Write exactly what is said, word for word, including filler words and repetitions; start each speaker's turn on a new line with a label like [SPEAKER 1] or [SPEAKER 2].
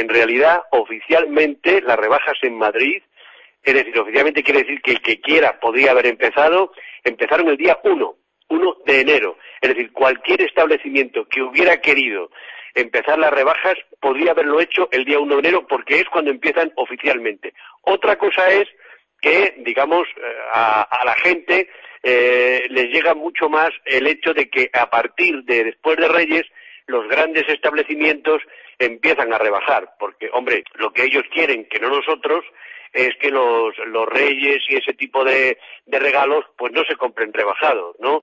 [SPEAKER 1] en realidad, oficialmente, las rebajas en Madrid, es decir, oficialmente quiere decir que el que quiera podría haber empezado, empezaron el día uno, uno de enero. Es decir, cualquier establecimiento que hubiera querido empezar las rebajas podría haberlo hecho el día uno de enero porque es cuando empiezan oficialmente. Otra cosa es que, digamos, a, a la gente eh, les llega mucho más el hecho de que a partir de después de Reyes los grandes establecimientos empiezan a rebajar, porque, hombre, lo que ellos quieren, que no nosotros, es que los, los Reyes y ese tipo de, de regalos pues no se compren rebajados, ¿no?